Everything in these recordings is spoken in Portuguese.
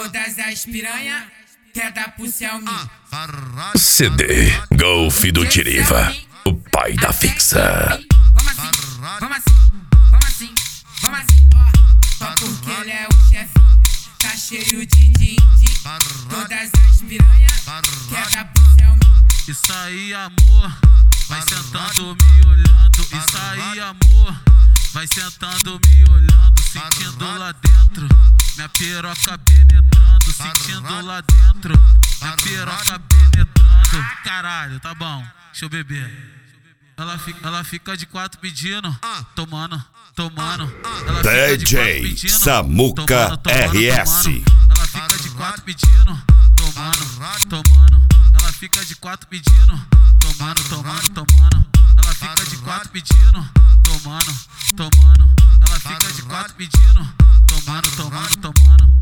Todas as piranha quer dar pro Selmi. CD Golf do Tiriva, o pai da fixa. Vamos assim, vamos assim, vamos assim, vamos assim, ó. Só porque ele é o chefe, tá cheio de din-din. Todas as piranha quer dar pro Selmi. Isso aí, amor, vai sentando me olhando. Isso aí, amor, vai sentando me olhando. Sentindo lá dentro, minha piroca penetrando. Sentindo lá dentro, minha piroca penetrando. Caralho, tá bom, deixa eu beber. Ela fica de quatro pedindo, tomando, tomando. DJ Samuca RS. Ela fica de quatro pedindo, tomando, tomando. Ela fica de quatro pedindo, tomando, tomando, tomando. Ela fica de quatro pedindo, tomando, tomando. Ela fica de quatro pedindo, tomando, tomando, tomando.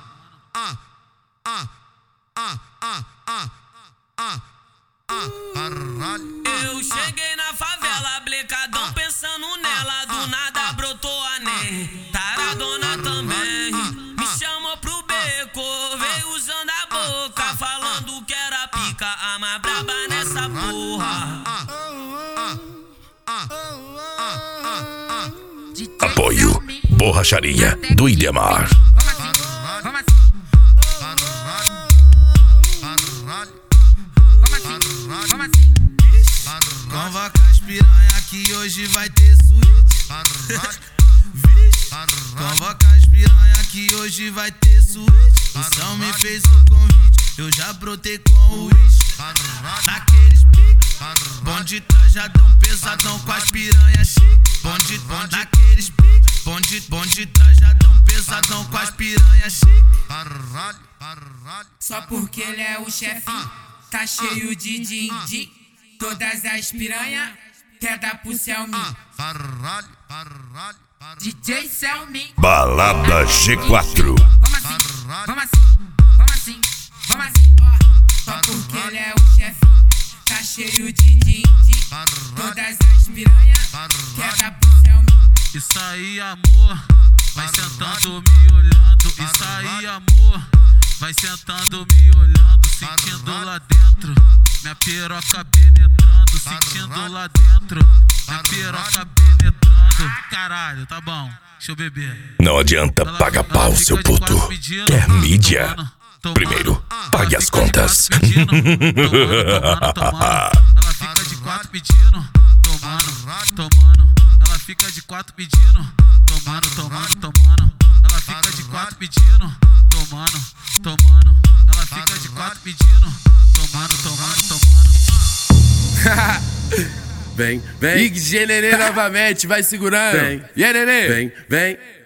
Eu cheguei na favela, blecadão pensando nela. Do nada brotou a Nen, taradona também. Me chamou pro beco, veio usando a boca, falando que era pica, a mais braba nessa porra. Apoio Borracharia do Idemar. Vamos assim, vamos assim. Convoca as piranha que hoje vai ter suíte. Convoca as piranha que hoje vai ter suíte. O São me fez o convite, eu já brotei com o uísque. Naqueles piques, bonde trajadão, pesadão com as piranha chique. Bonde, naqueles piques, bonde trajadão, pesadão com as piranha chique. Só porque ele é o chefe, tá cheio de din-din. Todas as piranha quer dar pro Selmi. DJ Selmi. Balada G4. Vamos assim, vamos assim, vamos assim, vamos assim, ó. Só porque ele é o chefe, tá cheio de din-din. Todas as piranha quer dar pro Selmi. Isso aí, amor, vai sentando me olhando. Isso aí, amor, vai sentando me olhando. Sentindo lá dentro, minha piroca penetrando. Sentindo lá dentro, minha piroca penetrando. Caralho, tá bom, deixa eu beber. Não adianta pagar pau, seu puto. Quer mídia? Primeiro, pague as contas. Ela fica de quatro pedindo, tomando, tomando. Ela fica de quatro pedindo, tomando, tomando, tomando. Ela fica de quatro pedindo, tomando, tomando. Ela fica de quatro pedindo, tomando, tomando, tomando. Vem, vem. Big G Nenê novamente, vai segurando. Vem, e aí, Nenê? Vem, vem.